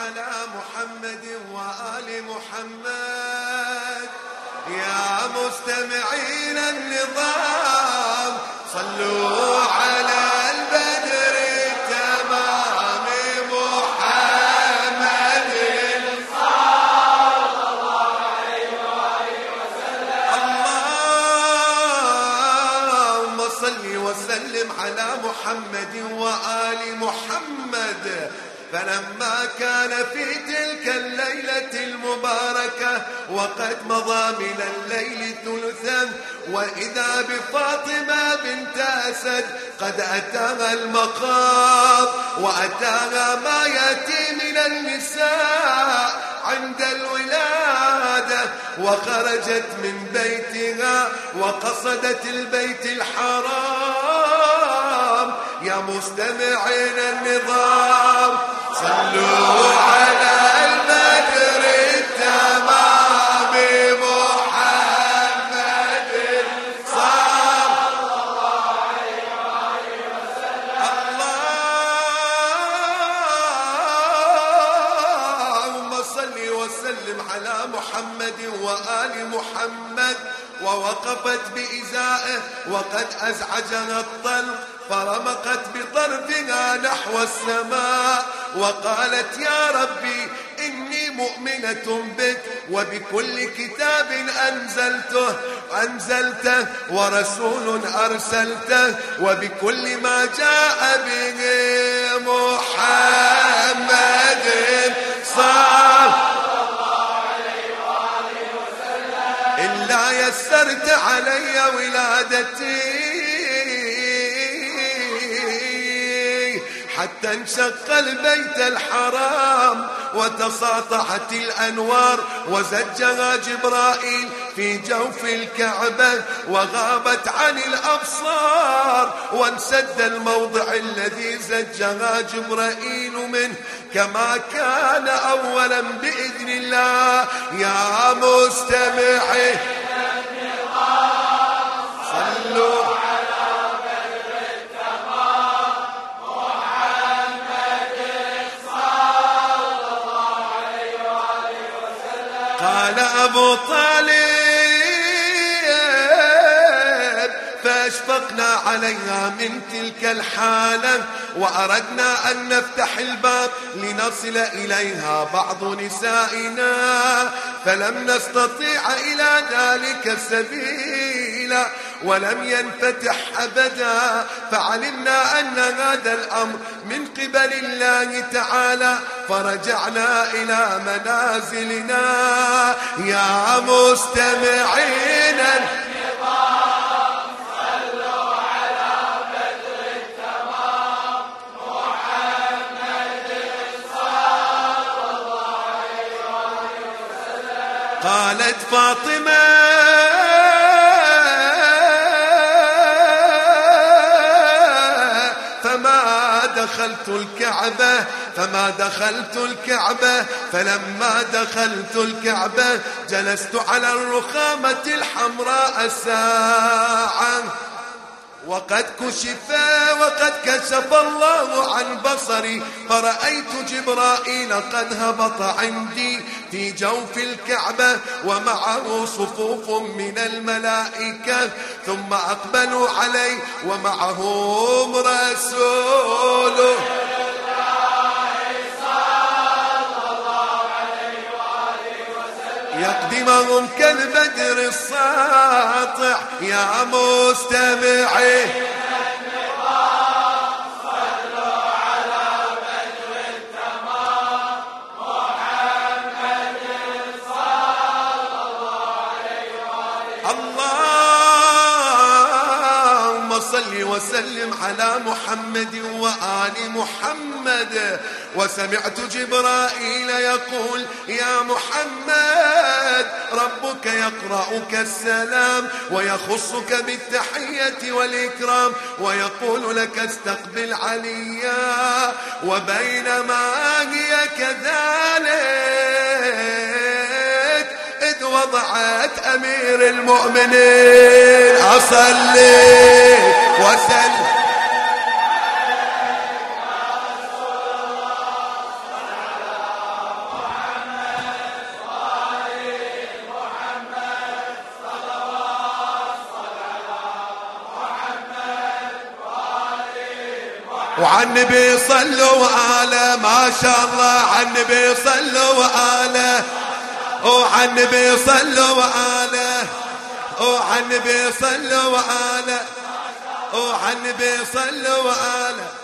على محمد وآل محمد. يا مستمعين النظام صلوا على البدر التمام محمد صلى الله عليه وآله وسلم. اللهم صل وسلم على محمد وآل محمد. فلما كان في تلك الليلة المباركة وقد مضى من الليل ثلثا، وإذا بفاطمة بنت أسد قد أتاها المقام وأتاها ما يأتي من النساء عند الولادة، وخرجت من بيتها وقصدت البيت الحرام. يا مستمعين النظام صلوا على البدر التمام محمد صلى الله عليه وسلم. اللهم صل وسلم على محمد وآل محمد. ووقفت بإزائه وقد أزعجها الطلق، فرمقت بطرفها نحو السماء وقالت يا ربي إني مؤمنة بك وبكل كتاب أنزلته ورسول أرسلته وبكل ما جاء به محمد صلى إلا يسرت علي ولادتي حتى انشق البيت الحرام وتساطحت الأنوار وزجها جبرائيل في جوف الكعبة وغابت عن الأبصار، وانسد الموضع الذي زجها جبرائيل منه كما كان أولا بإذن الله. يا مستمعين صلوا على بدر التمام محمد صلى الله عليه وآله وسلم. قال أبو طالب فأشفقنا عليها من تلك الحالة وأردنا أن نفتح الباب لنصل إليها بعض نسائنا، فلم نستطيع إلى ذلك سبيلا ولم ينفتح أبدا. فعلمنا أن هذا الأمر من قبل الله تعالى فرجعنا إلى منازلنا. يا مستمعين قالت فاطمة فما دخلت الكعبة فلما دخلت الكعبة جلست على الرخامة الحمراء ساعة وقد كشف الله عن بصري فرأيت جبرائيل قد هبط عندي في جوف الكعبة ومعه صفوف من الملائكة، ثم أقبلوا علي ومعهم رسول يقدمهم كالبدر الساطع. يا مستمعين صلوا على بدر التمام محمد صلى الله عليه وآله. اللهم صل وسلم على محمد وآل محمد. وسمعت جبرائيل يقول يا محمد ربك يقرأك السلام ويخصك بالتحية والإكرام ويقول لك استقبل عليا. وبينما هي كذلك إذ وضعت أمير المؤمنين أصلي وسلم وعن النبي صلوا وآله ما شاء الله عن النبي صلوا وآله وعن النبي صلوا وآله وعن النبي صلوا وآله وعن النبي صلوا وآله